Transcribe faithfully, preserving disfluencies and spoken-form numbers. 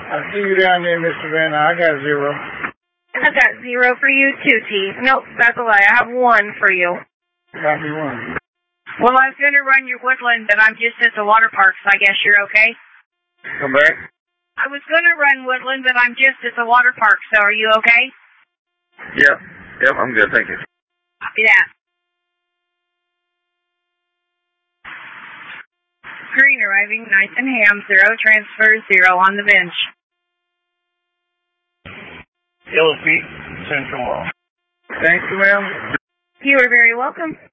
I see you down there, Miss Savannah. I got zero. I got zero for you too, T. Nope, that's a lie. I have one for you. Got me one. Well, I was going to run your Woodland, but I'm just at the water park, so I guess you're okay? Come back. I was going to run Woodland, but I'm just at the water park, so are you okay? Yep. Yep, I'm good, thank you. Copy that. Green arriving, nice and ham, zero transfer, zero on the bench. Yellow feet, Central Wall. Thank you, ma'am. You are very welcome.